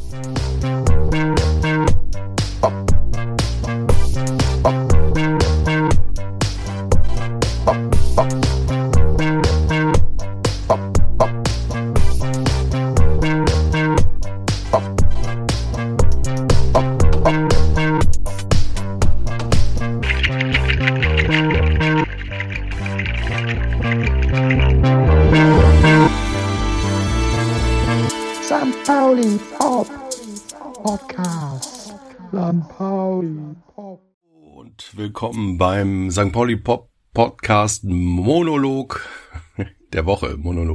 St. Pauli Pop Podcast. St. Pauli Pop. Und willkommen beim St. Pauli Pop Podcast Monolog der Woche.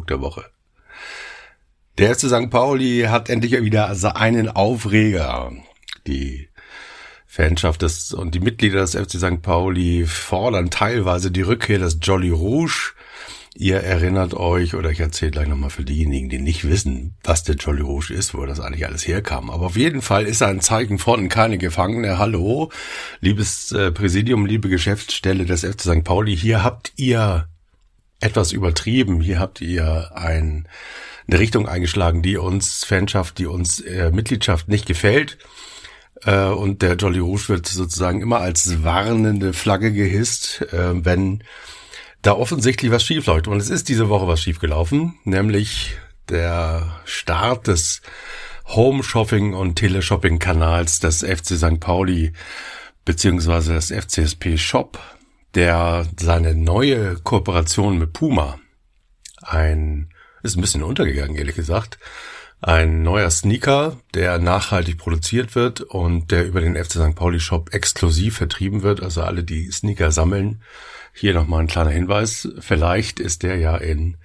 Der erste St. Pauli hat endlich wieder einen Aufreger. Die Fanschaft und die Mitglieder des FC St. Pauli fordern teilweise die Rückkehr des Jolly Rouge. Ihr erinnert euch, oder ich erzähle gleich nochmal für diejenigen, die nicht wissen, was der Jolly Rouge ist, wo das eigentlich alles herkam. Aber auf jeden Fall ist er ein Zeichen von keine Gefangene. Hallo, liebes Präsidium, liebe Geschäftsstelle des FC St. Pauli, hier habt ihr etwas übertrieben. Hier habt ihr eine Richtung eingeschlagen, die uns Fanschaft, die uns Mitgliedschaft nicht gefällt. Und der Jolly Rouge wird sozusagen immer als warnende Flagge gehisst, wenn da offensichtlich was schief läuft. Und es ist diese Woche was schief gelaufen, nämlich der Start des Home-Shopping- und Teleshopping-Kanals des FC St. Pauli beziehungsweise des FCSP Shop, der seine neue Kooperation mit Puma, ist ein bisschen untergegangen, ehrlich gesagt, ein neuer Sneaker, der nachhaltig produziert wird und der über den FC St. Pauli Shop exklusiv vertrieben wird. Also alle, die Sneaker sammeln, hier nochmal ein kleiner Hinweis. Vielleicht ist der ja in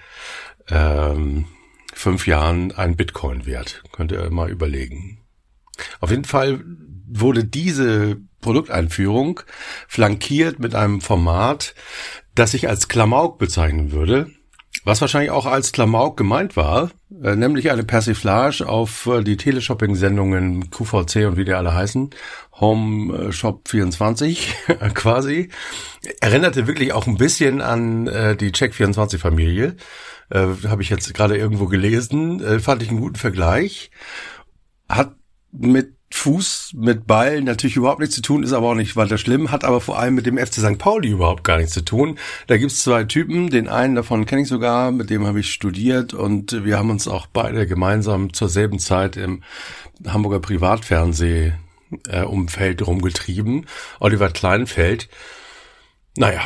5 Jahren ein Bitcoin wert. Könnt ihr mal überlegen. Auf jeden Fall wurde diese Produkteinführung flankiert mit einem Format, das ich als Klamauk bezeichnen würde. Was wahrscheinlich auch als Klamauk gemeint war, nämlich eine Persiflage auf die Teleshopping-Sendungen QVC und wie die alle heißen, Home Shop 24 quasi. Erinnerte wirklich auch ein bisschen an die Check24-Familie. Habe ich jetzt gerade irgendwo gelesen. Fand ich einen guten Vergleich. Hat mit Fuß, mit Ball natürlich überhaupt nichts zu tun, ist aber auch nicht weiter schlimm, hat aber vor allem mit dem FC St. Pauli überhaupt gar nichts zu tun. Da gibt's 2 Typen, den einen davon kenne ich sogar, mit dem habe ich studiert und wir haben uns auch beide gemeinsam zur selben Zeit im Hamburger Privatfernseh-Umfeld rumgetrieben. Oliver Kleinfeld. Naja,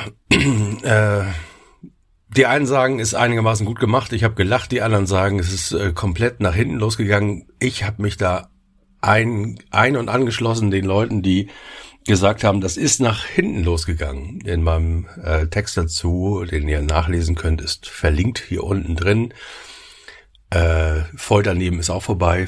die einen sagen, ist einigermaßen gut gemacht, ich habe gelacht, die anderen sagen, es ist komplett nach hinten losgegangen. Ich habe mich da ein und angeschlossen den Leuten, die gesagt haben, das ist nach hinten losgegangen. In meinem Text dazu, den ihr nachlesen könnt, ist verlinkt hier unten drin. Voll daneben ist auch vorbei.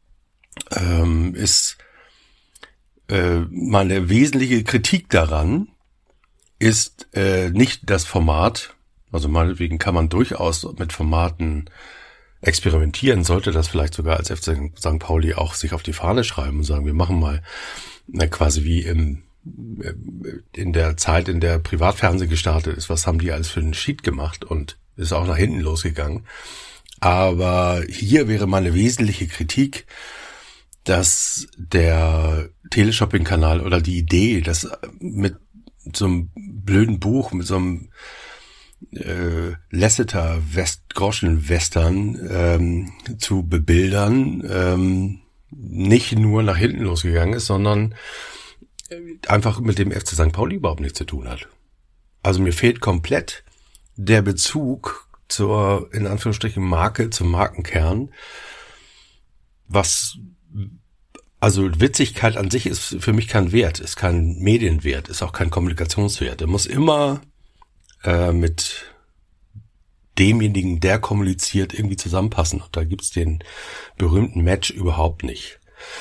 Meine wesentliche Kritik daran ist nicht das Format. Also meinetwegen kann man durchaus mit Formaten experimentieren, sollte das vielleicht sogar als FC St. Pauli auch sich auf die Fahne schreiben und sagen, wir machen mal quasi wie in der Zeit, in der Privatfernsehen gestartet ist, was haben die alles für einen Sheet gemacht und ist auch nach hinten losgegangen. Aber hier wäre meine wesentliche Kritik, dass der Teleshopping-Kanal oder die Idee, das mit so einem blöden Buch, mit so einem Lasseter Groschen-Western zu bebildern, nicht nur nach hinten losgegangen ist, sondern einfach mit dem FC St. Pauli überhaupt nichts zu tun hat. Also mir fehlt komplett der Bezug zur, in Anführungsstrichen, Marke, zum Markenkern. Also Witzigkeit an sich ist für mich kein Wert, ist kein Medienwert, ist auch kein Kommunikationswert. Er muss immer mit demjenigen, der kommuniziert, irgendwie zusammenpassen. Und da gibt's den berühmten Match überhaupt nicht.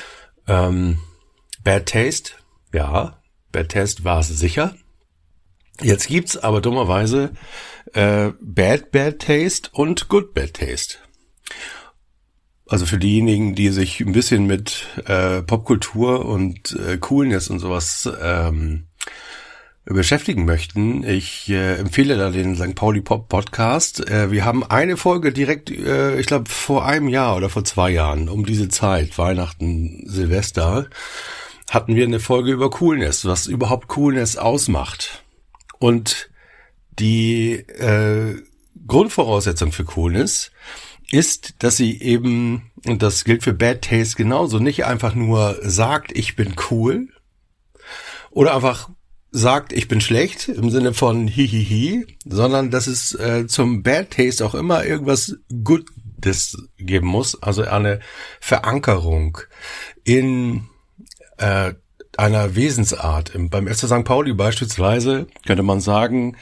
Bad Taste, ja, Bad Taste war es sicher. Jetzt gibt's aber dummerweise Bad Taste und Good Bad Taste. Also für diejenigen, die sich ein bisschen mit Popkultur und Coolness und sowas beschäftigen möchten. Ich empfehle da den St. Pauli Pop Podcast. Wir haben eine Folge direkt, ich glaube vor einem Jahr oder vor 2 Jahren, um diese Zeit, Weihnachten, Silvester, hatten wir eine Folge über Coolness, was überhaupt Coolness ausmacht. Und die Grundvoraussetzung für Coolness ist, dass sie eben, und das gilt für Bad Taste genauso, nicht einfach nur sagt, ich bin cool, oder einfach sagt, ich bin schlecht, im Sinne von hihihi, sondern dass es zum Bad Taste auch immer irgendwas Gutes geben muss, also eine Verankerung in einer Wesensart. Beim FC St. Pauli beispielsweise könnte man sagen,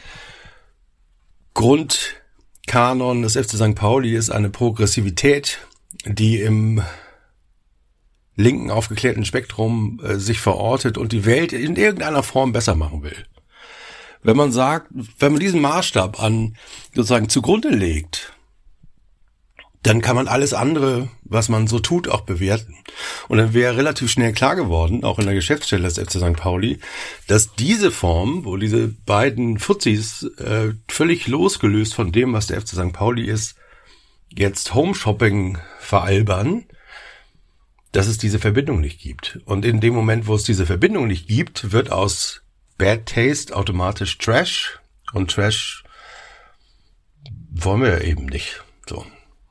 Grundkanon des FC St. Pauli ist eine Progressivität, die im linken aufgeklärten Spektrum sich verortet und die Welt in irgendeiner Form besser machen will. Wenn man sagt, wenn man diesen Maßstab an sozusagen zugrunde legt, dann kann man alles andere, was man so tut, auch bewerten. Und dann wäre relativ schnell klar geworden, auch in der Geschäftsstelle des FC St. Pauli, dass diese Form, wo diese beiden Fuzis völlig losgelöst von dem, was der FC St. Pauli ist, jetzt Home-Shopping veralbern, dass es diese Verbindung nicht gibt. Und in dem Moment, wo es diese Verbindung nicht gibt, wird aus Bad Taste automatisch Trash. Und Trash wollen wir eben nicht. So.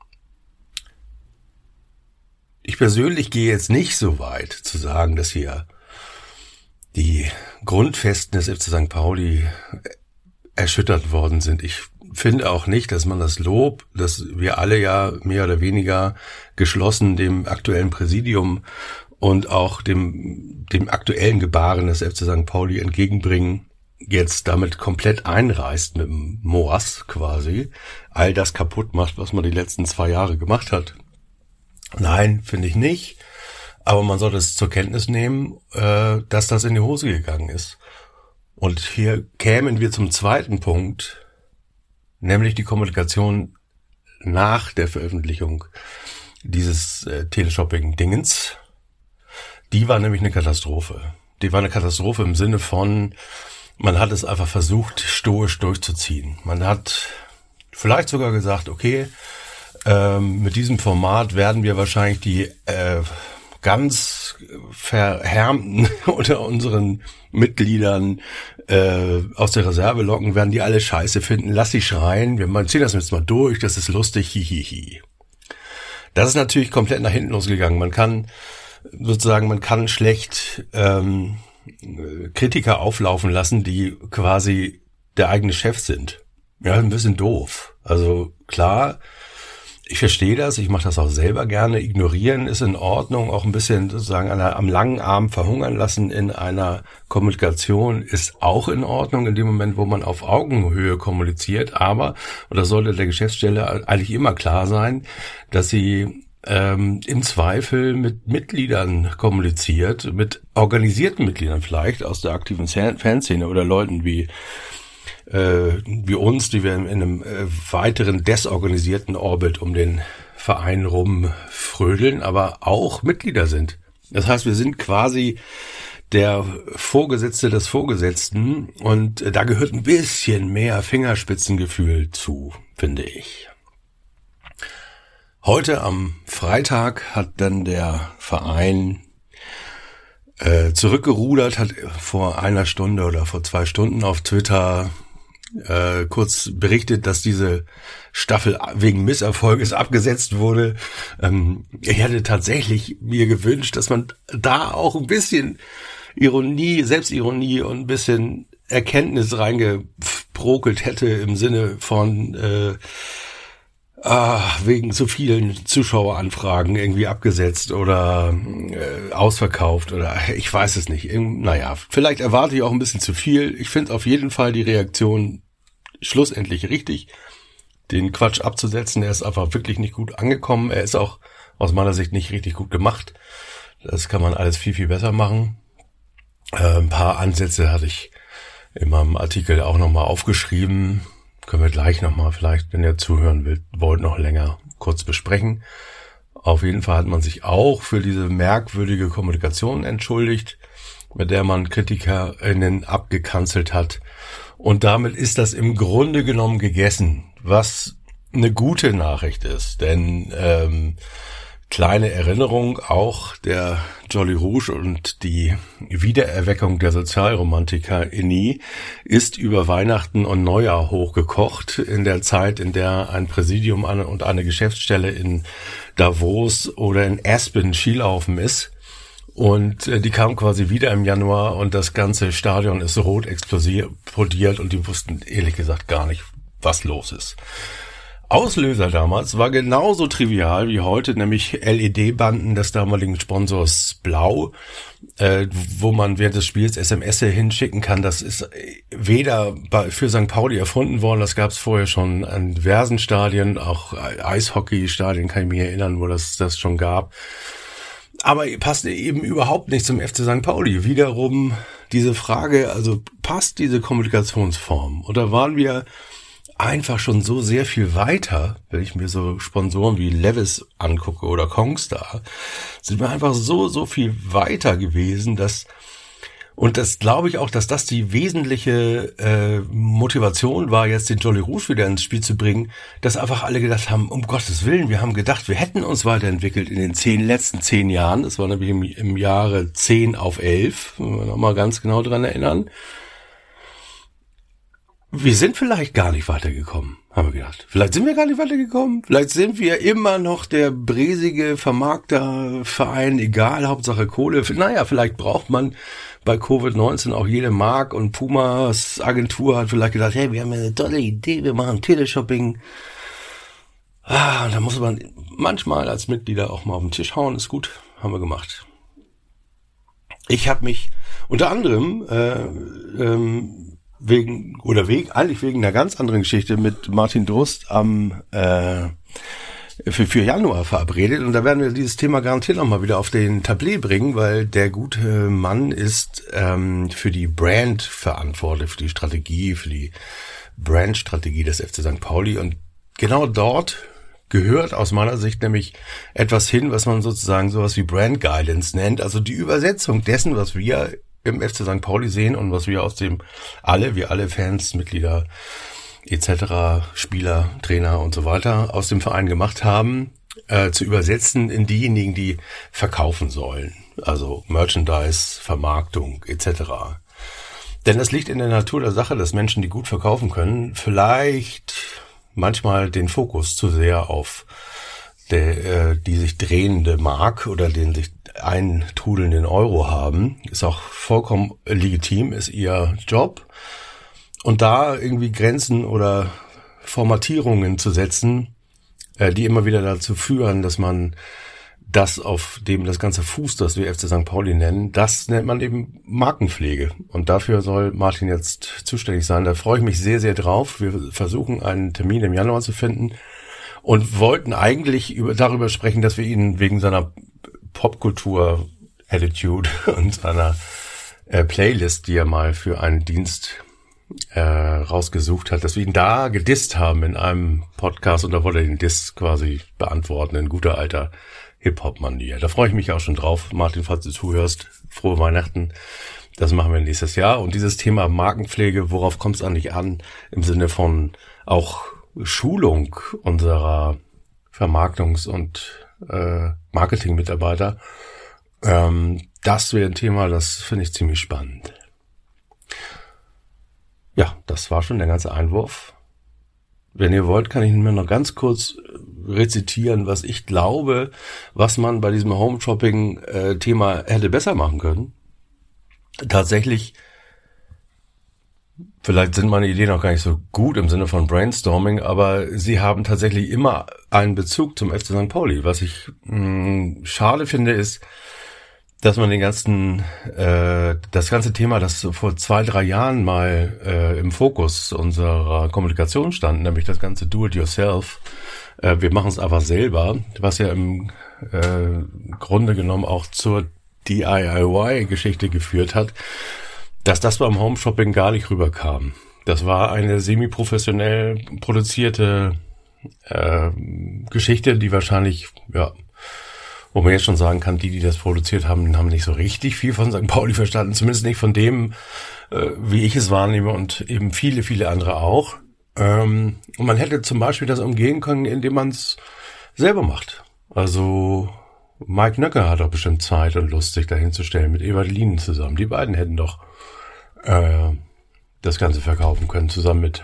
Ich persönlich gehe jetzt nicht so weit zu sagen, dass hier die Grundfesten des FC St. Pauli erschüttert worden sind. Ich finde auch nicht, dass man das Lob, das wir alle ja mehr oder weniger geschlossen dem aktuellen Präsidium und auch dem aktuellen Gebaren des FC St. Pauli entgegenbringen, jetzt damit komplett einreißt mit dem Moas quasi, all das kaputt macht, was man die letzten 2 Jahre gemacht hat. Nein, finde ich nicht. Aber man sollte es zur Kenntnis nehmen, dass das in die Hose gegangen ist. Und hier kämen wir zum zweiten Punkt, nämlich die Kommunikation nach der Veröffentlichung dieses Teleshopping-Dingens. Die war nämlich eine Katastrophe. Die war eine Katastrophe im Sinne von, man hat es einfach versucht, stoisch durchzuziehen. Man hat vielleicht sogar gesagt, okay, mit diesem Format werden wir wahrscheinlich die ganz Verhärmten unter unseren Mitgliedern aus der Reserve locken, werden die alle scheiße finden. Lass sie schreien, wir ziehen das jetzt mal durch, das ist lustig, hihihi. Das ist natürlich komplett nach hinten losgegangen. Man kann schlecht Kritiker auflaufen lassen, die quasi der eigene Chef sind. Ja, ein bisschen doof. Also klar, ich verstehe das, ich mache das auch selber gerne. Ignorieren ist in Ordnung, auch ein bisschen sozusagen am langen Arm verhungern lassen in einer Kommunikation ist auch in Ordnung, in dem Moment, wo man auf Augenhöhe kommuniziert. Aber, und das sollte der Geschäftsstelle eigentlich immer klar sein, dass sie im Zweifel mit Mitgliedern kommuniziert, mit organisierten Mitgliedern vielleicht aus der aktiven Fanszene oder Leuten wie uns, die wir in einem weiteren desorganisierten Orbit um den Verein rumfrödeln, aber auch Mitglieder sind. Das heißt, wir sind quasi der Vorgesetzte des Vorgesetzten und da gehört ein bisschen mehr Fingerspitzengefühl zu, finde ich. Heute am Freitag hat dann der Verein zurückgerudert, hat vor 1 Stunde oder vor 2 Stunden auf Twitter kurz berichtet, dass diese Staffel wegen Misserfolges abgesetzt wurde. Ich hätte tatsächlich mir gewünscht, dass man da auch ein bisschen Ironie, Selbstironie und ein bisschen Erkenntnis reingebrokelt hätte im Sinne von wegen zu vielen Zuschaueranfragen irgendwie abgesetzt oder ausverkauft oder ich weiß es nicht. Naja, vielleicht erwarte ich auch ein bisschen zu viel. Ich finde auf jeden Fall die Reaktion schlussendlich richtig, den Quatsch abzusetzen. Er ist einfach wirklich nicht gut angekommen. Er ist auch aus meiner Sicht nicht richtig gut gemacht. Das kann man alles viel, viel besser machen. Ein paar Ansätze hatte ich in meinem Artikel auch nochmal aufgeschrieben. Können wir gleich nochmal, vielleicht, wenn ihr zuhören wollt, noch länger kurz besprechen. Auf jeden Fall hat man sich auch für diese merkwürdige Kommunikation entschuldigt. mit der man KritikerInnen abgekanzelt hat. Und damit ist das im Grunde genommen gegessen, was eine gute Nachricht ist, denn kleine Erinnerung, auch der Jolly Rouge und die Wiedererweckung der Sozialromantiker INI ist über Weihnachten und Neujahr hochgekocht, in der Zeit, in der ein Präsidium und eine Geschäftsstelle in Davos oder in Aspen Skilaufen ist. Und die kam quasi wieder im Januar und das ganze Stadion ist rot explodiert und die wussten ehrlich gesagt gar nicht, was los ist. Auslöser damals war genauso trivial wie heute, nämlich LED-Banden des damaligen Sponsors Blau, wo man während des Spiels SMS hinschicken kann. Das ist weder für St. Pauli erfunden worden, das gab es vorher schon an diversen Stadien, auch Eishockeystadien kann ich mich erinnern, wo das schon gab. Aber passt eben überhaupt nicht zum FC St. Pauli. Wiederum diese Frage, also passt diese Kommunikationsform? Oder waren wir einfach schon so sehr viel weiter, wenn ich mir so Sponsoren wie Levis angucke oder Kongstar, sind wir einfach so viel weiter gewesen, und das glaube ich auch, dass das die wesentliche Motivation war, jetzt den Jolly Rouge wieder ins Spiel zu bringen, dass einfach alle gedacht haben, um Gottes Willen, wir haben gedacht, wir hätten uns weiterentwickelt in den letzten 10 Jahren. Das war nämlich im Jahre 10 auf 11, wenn wir nochmal ganz genau dran erinnern. Wir sind vielleicht gar nicht weitergekommen, haben wir gedacht. Vielleicht sind wir gar nicht weitergekommen. Vielleicht sind wir immer noch der bräsige Vermarkterverein, egal, Hauptsache Kohle. Naja, vielleicht braucht man bei Covid-19 auch jede Mark und Pumas Agentur hat vielleicht gedacht, hey, wir haben eine tolle Idee, wir machen Teleshopping. Und da muss man manchmal als Mitglieder auch mal auf den Tisch hauen, ist gut, haben wir gemacht. Ich habe mich unter anderem eigentlich wegen einer ganz anderen Geschichte mit Martin Drust für Januar verabredet. Und da werden wir dieses Thema garantiert nochmal wieder auf den Tablet bringen, weil der gute Mann ist für die Brand verantwortlich, für die Strategie, für die Brandstrategie des FC St. Pauli. Und genau dort gehört aus meiner Sicht nämlich etwas hin, was man sozusagen sowas wie Brand Guidance nennt. Also die Übersetzung dessen, was wir im FC St. Pauli sehen und was wir wir alle Fans, Mitglieder etc., Spieler, Trainer und so weiter aus dem Verein gemacht haben, zu übersetzen in diejenigen, die verkaufen sollen. Also Merchandise, Vermarktung etc. Denn es liegt in der Natur der Sache, dass Menschen, die gut verkaufen können, vielleicht manchmal den Fokus zu sehr auf die sich drehende Mark oder den sich eintrudelnden Euro haben, ist auch vollkommen legitim, ist ihr Job. Und da irgendwie Grenzen oder Formatierungen zu setzen, die immer wieder dazu führen, dass man das, auf dem das ganze Fuß, das wir FC St. Pauli nennen, das nennt man eben Markenpflege. Und dafür soll Martin jetzt zuständig sein. Da freue ich mich sehr, sehr drauf. Wir versuchen einen Termin im Januar zu finden und wollten eigentlich darüber sprechen, dass wir ihn wegen seiner Popkultur-Attitude und seiner Playlist, die er mal für einen Dienst rausgesucht hat, dass wir ihn da gedisst haben in einem Podcast, und da wollte er den Diss quasi beantworten in guter alter Hip-Hop-Manier. Da freue ich mich auch schon drauf. Martin, falls du zuhörst, frohe Weihnachten. Das machen wir nächstes Jahr. Und dieses Thema Markenpflege, worauf kommt es eigentlich an, im Sinne von auch Schulung unserer Vermarktungs- und Marketing-Mitarbeiter, das wäre ein Thema, das finde ich ziemlich spannend. Ja, das war schon der ganze Einwurf. Wenn ihr wollt, kann ich mir noch ganz kurz rezitieren, was ich glaube, was man bei diesem Home-Shopping-Thema hätte besser machen können. Tatsächlich, vielleicht sind meine Ideen auch gar nicht so gut im Sinne von Brainstorming, aber sie haben tatsächlich immer einen Bezug zum FC St. Pauli. Was ich schade finde, ist, dass man das ganze Thema, das so vor 2-3 Jahren mal im Fokus unserer Kommunikation stand, nämlich das ganze Do-it-yourself, wir machen es einfach selber, was ja im Grunde genommen auch zur DIY-Geschichte geführt hat, dass das beim Home-Shopping gar nicht rüberkam. Das war eine semi-professionell produzierte Geschichte, die wahrscheinlich wo man jetzt schon sagen kann, die das produziert haben, haben nicht so richtig viel von St. Pauli verstanden, zumindest nicht von dem, wie ich es wahrnehme und eben viele, viele andere auch. Und man hätte zum Beispiel das umgehen können, indem man es selber macht. Also Mike Nöcker hat doch bestimmt Zeit und Lust, sich dahin zu stellen mit Ewald Lienen zusammen. Die beiden hätten doch das Ganze verkaufen können, zusammen mit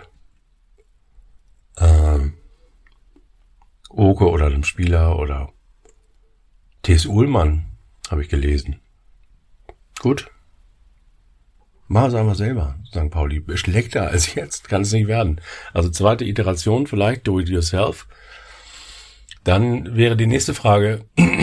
Oke oder dem Spieler oder T.S. Uhlmann, habe ich gelesen. Gut. Mal sagen wir selber, St. Pauli. Schlechter als jetzt kann es nicht werden. Also zweite Iteration vielleicht, do it yourself. Dann wäre die nächste Frage,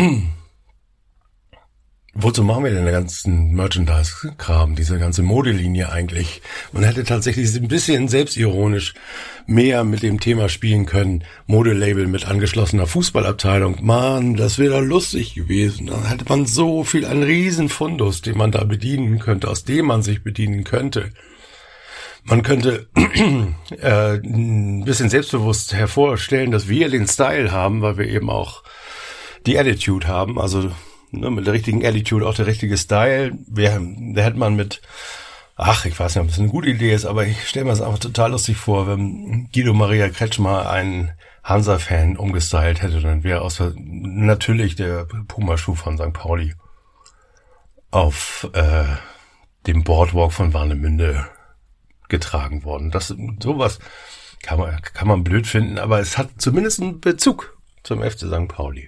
wozu machen wir denn den ganzen Merchandise-Kram, diese ganze Modelinie eigentlich? Man hätte tatsächlich ein bisschen selbstironisch mehr mit dem Thema spielen können. Modelabel mit angeschlossener Fußballabteilung. Mann, das wäre doch lustig gewesen. Dann hätte man so viel, einen riesen Fundus, den man da bedienen könnte, aus dem man sich bedienen könnte. Man könnte ein bisschen selbstbewusst hervorstellen, dass wir den Style haben, weil wir eben auch die Attitude haben, also mit der richtigen Attitude auch der richtige Style. Da hätte man mit, ich weiß nicht, ob das eine gute Idee ist, aber ich stelle mir das einfach total lustig vor, wenn Guido Maria Kretschmer einen Hansa-Fan umgestylt hätte, dann wäre natürlich der Pumaschuh von St. Pauli auf dem Boardwalk von Warnemünde getragen worden. Sowas kann man blöd finden, aber es hat zumindest einen Bezug zum FC St. Pauli.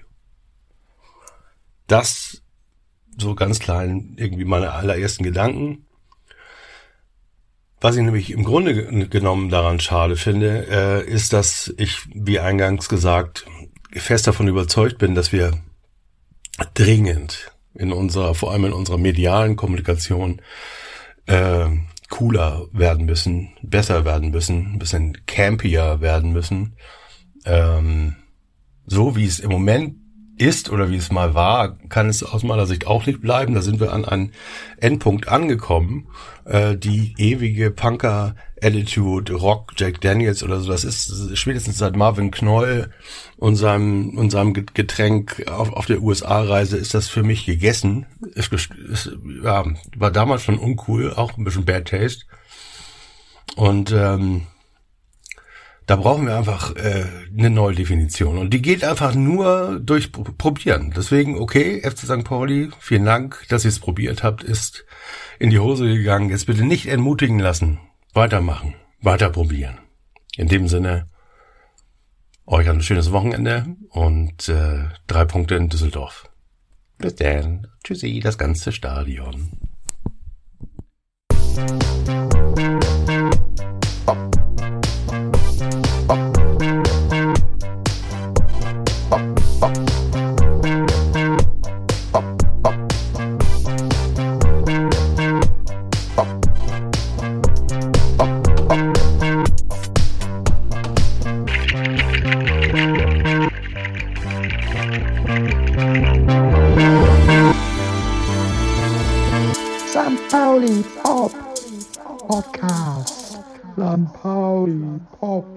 Das so ganz klein irgendwie meine allerersten Gedanken. Was ich nämlich im Grunde genommen daran schade finde, ist, dass ich, wie eingangs gesagt, fest davon überzeugt bin, dass wir dringend vor allem in unserer medialen Kommunikation, cooler werden müssen, besser werden müssen, ein bisschen campier werden müssen. So wie es im Moment ist oder wie es mal war, kann es aus meiner Sicht auch nicht bleiben. Da sind wir an einen Endpunkt angekommen. Die ewige Punker-Attitude, Rock, Jack Daniels oder so, das ist spätestens seit Marvin Knoll und seinem Getränk auf der USA-Reise ist das für mich gegessen. War damals schon uncool, auch ein bisschen Bad Taste. Und da brauchen wir einfach eine neue Definition. Und die geht einfach nur durch Probieren. Deswegen, okay, FC St. Pauli, vielen Dank, dass ihr es probiert habt, ist in die Hose gegangen. Jetzt bitte nicht entmutigen lassen. Weitermachen, weiter probieren. In dem Sinne, euch ein schönes Wochenende und 3 Punkte in Düsseldorf. Bis dann. Tschüssi, das ganze Stadion. St. Pauli Pop Podcast. St. Pauli Pop.